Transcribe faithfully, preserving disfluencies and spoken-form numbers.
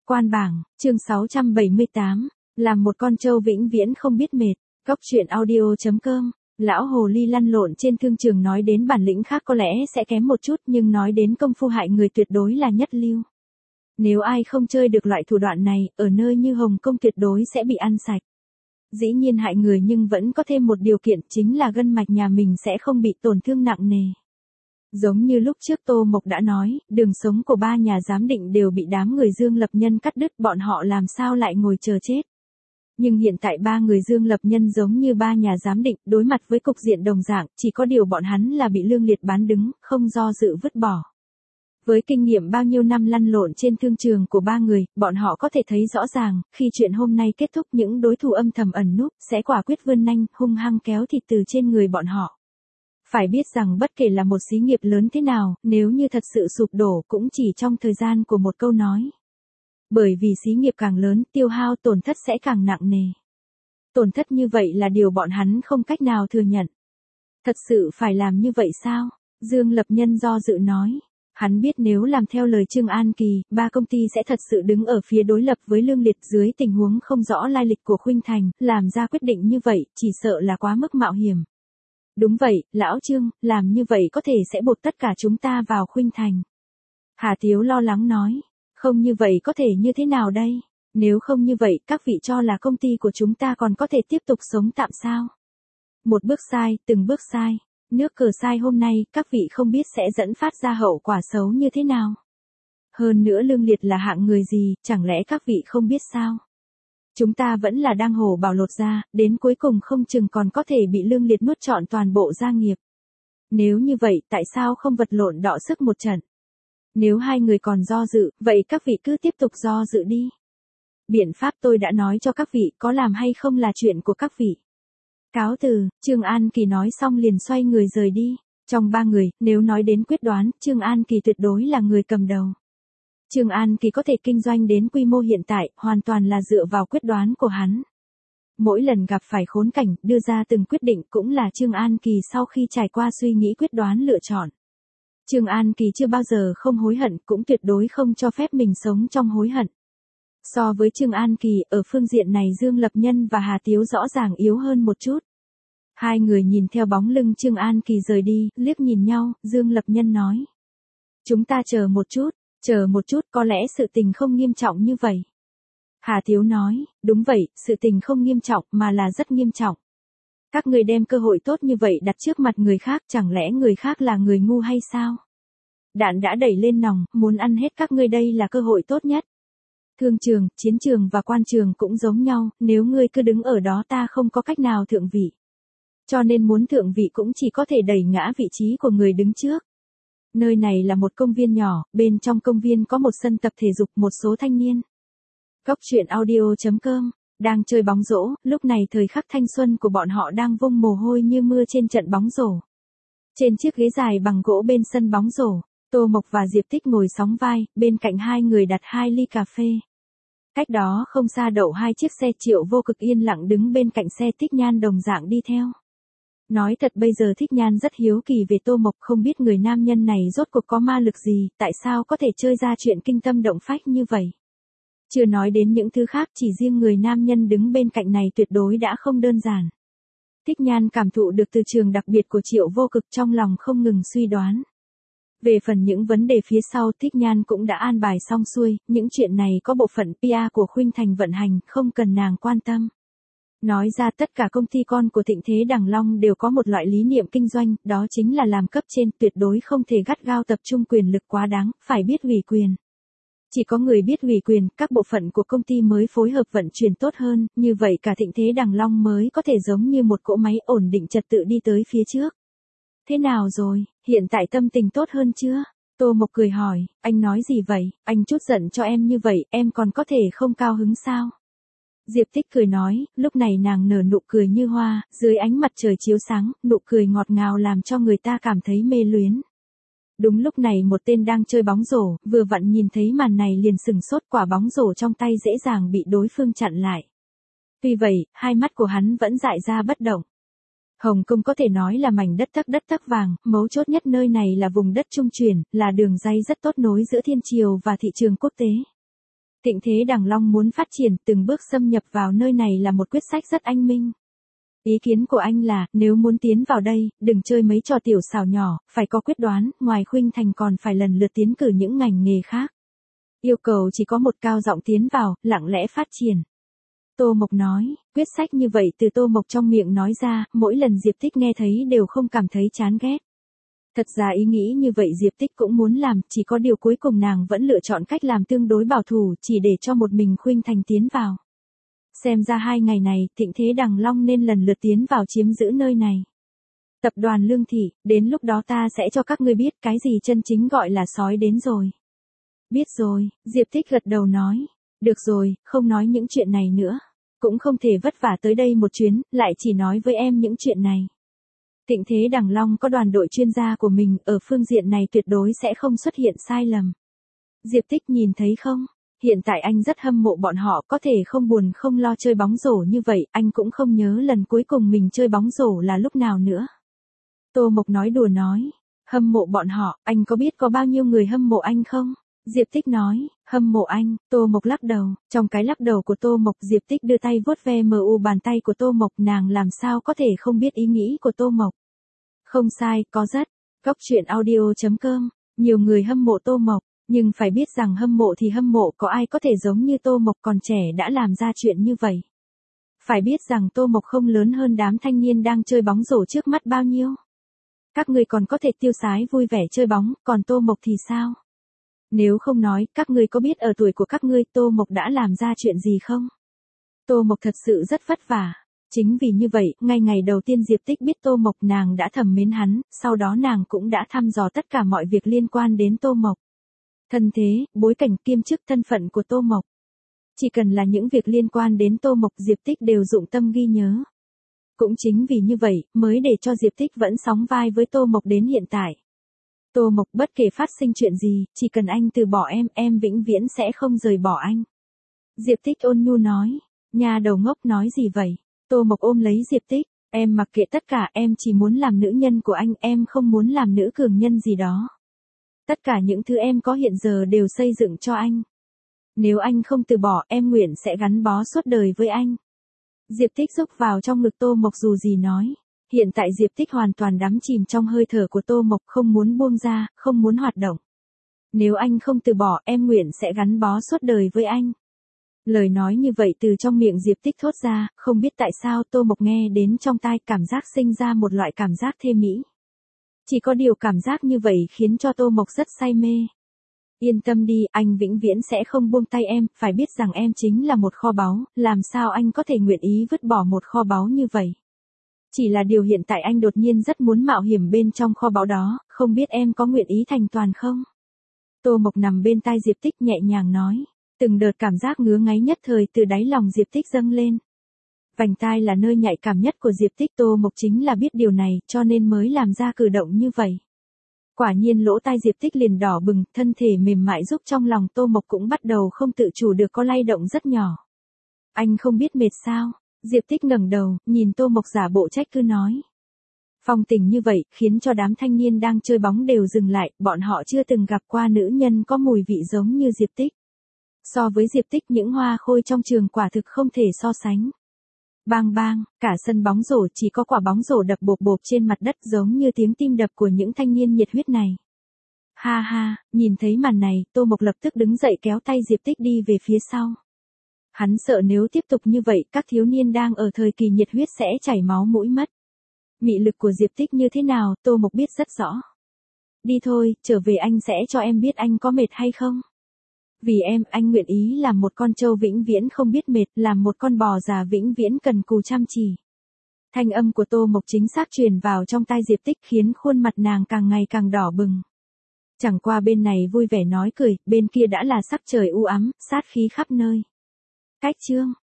Quan bảng, chương sáu trăm bảy mươi tám, làm một con trâu vĩnh viễn không biết mệt. Góc truyện audio chấm com. Lão hồ ly lăn lộn trên thương trường nói đến bản lĩnh khác có lẽ sẽ kém một chút, nhưng nói đến công phu hại người tuyệt đối là nhất lưu. Nếu ai không chơi được loại thủ đoạn này, ở nơi như Hồng Kông tuyệt đối sẽ bị ăn sạch. Dĩ nhiên hại người nhưng vẫn có thêm một điều kiện, chính là gân mạch nhà mình sẽ không bị tổn thương nặng nề. Giống như lúc trước Tô Mộc đã nói, đường sống của ba nhà giám định đều bị đám người Dương Lập Nhân cắt đứt, bọn họ làm sao lại ngồi chờ chết. Nhưng hiện tại ba người Dương Lập Nhân giống như ba nhà giám định, đối mặt với cục diện đồng dạng, chỉ có điều bọn hắn là bị Lương Liệt bán đứng, không do dự vứt bỏ. Với kinh nghiệm bao nhiêu năm lăn lộn trên thương trường của ba người, bọn họ có thể thấy rõ ràng, khi chuyện hôm nay kết thúc những đối thủ âm thầm ẩn núp, sẽ quả quyết vươn nanh, hung hăng kéo thịt từ trên người bọn họ. Phải biết rằng bất kể là một xí nghiệp lớn thế nào, nếu như thật sự sụp đổ cũng chỉ trong thời gian của một câu nói. Bởi vì xí nghiệp càng lớn, tiêu hao tổn thất sẽ càng nặng nề. Tổn thất như vậy là điều bọn hắn không cách nào thừa nhận. Thật sự phải làm như vậy sao? Dương Lập Nhân do dự nói. Hắn biết nếu làm theo lời Trương An Kỳ, ba công ty sẽ thật sự đứng ở phía đối lập với Lương Liệt. Dưới tình huống không rõ lai lịch của Khuynh Thành, làm ra quyết định như vậy, chỉ sợ là quá mức mạo hiểm. Đúng vậy, lão Trương, làm như vậy có thể sẽ buộc tất cả chúng ta vào Khuynh Thành. Hà Tiếu lo lắng nói, không như vậy có thể như thế nào đây? Nếu không như vậy, các vị cho là công ty của chúng ta còn có thể tiếp tục sống tạm sao? Một bước sai, từng bước sai. Nước cờ sai hôm nay, các vị không biết sẽ dẫn phát ra hậu quả xấu như thế nào. Hơn nữa Lương Liệt là hạng người gì, chẳng lẽ các vị không biết sao? Chúng ta vẫn là đang hổ bảo lột ra, đến cuối cùng không chừng còn có thể bị Lương Liệt nuốt trọn toàn bộ gia nghiệp. Nếu như vậy, tại sao không vật lộn đọ sức một trận? Nếu hai người còn do dự, vậy các vị cứ tiếp tục do dự đi. Biện pháp tôi đã nói cho các vị, có làm hay không là chuyện của các vị. Cáo từ, Trương An Kỳ nói xong liền xoay người rời đi. Trong ba người, nếu nói đến quyết đoán, Trương An Kỳ tuyệt đối là người cầm đầu. Trương An Kỳ có thể kinh doanh đến quy mô hiện tại, hoàn toàn là dựa vào quyết đoán của hắn. Mỗi lần gặp phải khốn cảnh, đưa ra từng quyết định cũng là Trương An Kỳ sau khi trải qua suy nghĩ quyết đoán lựa chọn. Trương An Kỳ chưa bao giờ không hối hận, cũng tuyệt đối không cho phép mình sống trong hối hận. So với Trương An Kỳ, ở phương diện này Dương Lập Nhân và Hà Tiếu rõ ràng yếu hơn một chút. Hai người nhìn theo bóng lưng Trương An Kỳ rời đi, liếc nhìn nhau, Dương Lập Nhân nói. Chúng ta chờ một chút, chờ một chút, có lẽ sự tình không nghiêm trọng như vậy. Hà Tiếu nói, đúng vậy, sự tình không nghiêm trọng mà là rất nghiêm trọng. Các người đem cơ hội tốt như vậy đặt trước mặt người khác, chẳng lẽ người khác là người ngu hay sao? Đạn đã đẩy lên nòng, muốn ăn hết các ngươi, đây là cơ hội tốt nhất. Thương trường, chiến trường và quan trường cũng giống nhau, nếu ngươi cứ đứng ở đó ta không có cách nào thượng vị. Cho nên muốn thượng vị cũng chỉ có thể đẩy ngã vị trí của người đứng trước. Nơi này là một công viên nhỏ, bên trong công viên có một sân tập thể dục, một số thanh niên. Góc truyện audio chấm com, đang chơi bóng rổ, lúc này thời khắc thanh xuân của bọn họ đang vung mồ hôi như mưa trên trận bóng rổ. Trên chiếc ghế dài bằng gỗ bên sân bóng rổ, Tô Mộc và Diệp Tích ngồi sóng vai, bên cạnh hai người đặt hai ly cà phê. Cách đó không xa đậu hai chiếc xe Triệu Vô Cực yên lặng đứng bên cạnh xe Thích Nhan đồng dạng đi theo. Nói thật bây giờ Thích Nhan rất hiếu kỳ về Tô Mộc, không biết người nam nhân này rốt cuộc có ma lực gì, tại sao có thể chơi ra chuyện kinh tâm động phách như vậy. Chưa nói đến những thứ khác, chỉ riêng người nam nhân đứng bên cạnh này tuyệt đối đã không đơn giản. Thích Nhan cảm thụ được từ trường đặc biệt của Triệu Vô Cực, trong lòng không ngừng suy đoán. Về phần những vấn đề phía sau, Thích Nhan cũng đã an bài xong xuôi, những chuyện này có bộ phận pê e của Khuynh Thành vận hành, không cần nàng quan tâm. Nói ra tất cả công ty con của Thịnh Thế Đằng Long đều có một loại lý niệm kinh doanh, đó chính là làm cấp trên, tuyệt đối không thể gắt gao tập trung quyền lực quá đáng, phải biết ủy quyền. Chỉ có người biết ủy quyền, các bộ phận của công ty mới phối hợp vận chuyển tốt hơn, như vậy cả Thịnh Thế Đằng Long mới có thể giống như một cỗ máy ổn định trật tự đi tới phía trước. Thế nào rồi, hiện tại tâm tình tốt hơn chưa? Tô Mộc cười hỏi, anh nói gì vậy, anh chút giận cho em như vậy, em còn có thể không cao hứng sao? Diệp Tích cười nói, lúc này nàng nở nụ cười như hoa, dưới ánh mặt trời chiếu sáng, nụ cười ngọt ngào làm cho người ta cảm thấy mê luyến. Đúng lúc này một tên đang chơi bóng rổ, vừa vặn nhìn thấy màn này liền sừng sốt, quả bóng rổ trong tay dễ dàng bị đối phương chặn lại. Tuy vậy, hai mắt của hắn vẫn dại ra bất động. Hồng Kông có thể nói là mảnh đất tắc đất tắc vàng, mấu chốt nhất nơi này là vùng đất trung chuyển, là đường ray rất tốt nối giữa thiên triều và thị trường quốc tế. Thịnh Thế Đằng Long muốn phát triển, từng bước xâm nhập vào nơi này là một quyết sách rất anh minh. Ý kiến của anh là, nếu muốn tiến vào đây, đừng chơi mấy trò tiểu xảo nhỏ, phải có quyết đoán, ngoài Khuynh Thành còn phải lần lượt tiến cử những ngành nghề khác. Yêu cầu chỉ có một cao giọng tiến vào, lặng lẽ phát triển. Tô Mộc nói, quyết sách như vậy từ Tô Mộc trong miệng nói ra, mỗi lần Diệp Tích nghe thấy đều không cảm thấy chán ghét. Thật ra ý nghĩ như vậy Diệp Tích cũng muốn làm, chỉ có điều cuối cùng nàng vẫn lựa chọn cách làm tương đối bảo thủ, chỉ để cho một mình Khuynh Thành tiến vào. Xem ra hai ngày này, Thịnh Thế Đằng Long nên lần lượt tiến vào chiếm giữ nơi này. Tập đoàn Lương Thị, đến lúc đó ta sẽ cho các ngươi biết cái gì chân chính gọi là sói đến rồi. Biết rồi, Diệp Tích gật đầu nói. Được rồi, không nói những chuyện này nữa. Cũng không thể vất vả tới đây một chuyến, lại chỉ nói với em những chuyện này. Thịnh Thế Đằng Long có đoàn đội chuyên gia của mình, ở phương diện này tuyệt đối sẽ không xuất hiện sai lầm. Diệp Tích nhìn thấy không? Hiện tại anh rất hâm mộ bọn họ, có thể không buồn không lo chơi bóng rổ như vậy, anh cũng không nhớ lần cuối cùng mình chơi bóng rổ là lúc nào nữa. Tô Mộc nói đùa nói, hâm mộ bọn họ, anh có biết có bao nhiêu người hâm mộ anh không? Diệp Tích nói, hâm mộ anh. Tô Mộc lắc đầu, trong cái lắc đầu của Tô Mộc, Diệp Tích đưa tay vuốt ve mờ u bàn tay của Tô Mộc, nàng làm sao có thể không biết ý nghĩ của Tô Mộc. Không sai, có rất. Cóc truyện audio chấm com, nhiều người hâm mộ Tô Mộc, nhưng phải biết rằng hâm mộ thì hâm mộ, có ai có thể giống như Tô Mộc còn trẻ đã làm ra chuyện như vậy. Phải biết rằng Tô Mộc không lớn hơn đám thanh niên đang chơi bóng rổ trước mắt bao nhiêu. Các người còn có thể tiêu sái vui vẻ chơi bóng, còn Tô Mộc thì sao? Nếu không nói, các ngươi có biết ở tuổi của các ngươi Tô Mộc đã làm ra chuyện gì không? Tô Mộc thật sự rất vất vả. Chính vì như vậy, ngay ngày đầu tiên Diệp Tích biết Tô Mộc nàng đã thầm mến hắn, sau đó nàng cũng đã thăm dò tất cả mọi việc liên quan đến Tô Mộc. Thân thế, bối cảnh, kiêm chức, thân phận của Tô Mộc. Chỉ cần là những việc liên quan đến Tô Mộc Diệp Tích đều dụng tâm ghi nhớ. Cũng chính vì như vậy, mới để cho Diệp Tích vẫn sóng vai với Tô Mộc đến hiện tại. Tô Mộc, bất kể phát sinh chuyện gì, chỉ cần anh từ bỏ em, em vĩnh viễn sẽ không rời bỏ anh. Diệp Tích ôn nhu nói, nhà đầu ngốc nói gì vậy? Tô Mộc ôm lấy Diệp Tích, em mặc kệ tất cả, em chỉ muốn làm nữ nhân của anh, em không muốn làm nữ cường nhân gì đó. Tất cả những thứ em có hiện giờ đều xây dựng cho anh. Nếu anh không từ bỏ, em nguyện sẽ gắn bó suốt đời với anh. Diệp Tích rúc vào trong ngực Tô Mộc dù gì nói. Hiện tại Diệp Tích hoàn toàn đắm chìm trong hơi thở của Tô Mộc, không muốn buông ra, không muốn hoạt động. Nếu anh không từ bỏ, em nguyện sẽ gắn bó suốt đời với anh. Lời nói như vậy từ trong miệng Diệp Tích thốt ra, không biết tại sao Tô Mộc nghe đến trong tai cảm giác sinh ra một loại cảm giác thê mỹ. Chỉ có điều cảm giác như vậy khiến cho Tô Mộc rất say mê. Yên tâm đi, anh vĩnh viễn sẽ không buông tay em, phải biết rằng em chính là một kho báu, làm sao anh có thể nguyện ý vứt bỏ một kho báu như vậy. Chỉ là điều hiện tại anh đột nhiên rất muốn mạo hiểm bên trong kho báu đó, không biết em có nguyện ý thành toàn không? Tô Mộc nằm bên tai Diệp Tích nhẹ nhàng nói, từng đợt cảm giác ngứa ngáy nhất thời từ đáy lòng Diệp Tích dâng lên. Vành tai là nơi nhạy cảm nhất của Diệp Tích, Tô Mộc chính là biết điều này, cho nên mới làm ra cử động như vậy. Quả nhiên lỗ tai Diệp Tích liền đỏ bừng, thân thể mềm mại giúp trong lòng Tô Mộc cũng bắt đầu không tự chủ được có lay động rất nhỏ. Anh không biết mệt sao? Diệp Tích ngẩng đầu, nhìn Tô Mộc giả bộ trách cứ nói. Phong tình như vậy, khiến cho đám thanh niên đang chơi bóng đều dừng lại, bọn họ chưa từng gặp qua nữ nhân có mùi vị giống như Diệp Tích. So với Diệp Tích, những hoa khôi trong trường quả thực không thể so sánh. Bang bang, cả sân bóng rổ chỉ có quả bóng rổ đập bộp bộp trên mặt đất giống như tiếng tim đập của những thanh niên nhiệt huyết này. Ha ha, nhìn thấy màn này, Tô Mộc lập tức đứng dậy kéo tay Diệp Tích đi về phía sau. Hắn sợ nếu tiếp tục như vậy, các thiếu niên đang ở thời kỳ nhiệt huyết sẽ chảy máu mũi mất. Mị lực của Diệp Tích như thế nào, Tô Mộc biết rất rõ. Đi thôi, trở về anh sẽ cho em biết anh có mệt hay không. Vì em, anh nguyện ý làm một con trâu vĩnh viễn không biết mệt, làm một con bò già vĩnh viễn cần cù chăm chỉ. Thanh âm của Tô Mộc chính xác truyền vào trong tai Diệp Tích khiến khuôn mặt nàng càng ngày càng đỏ bừng. Chẳng qua bên này vui vẻ nói cười, bên kia đã là sắc trời u ám, sát khí khắp nơi. Cách chương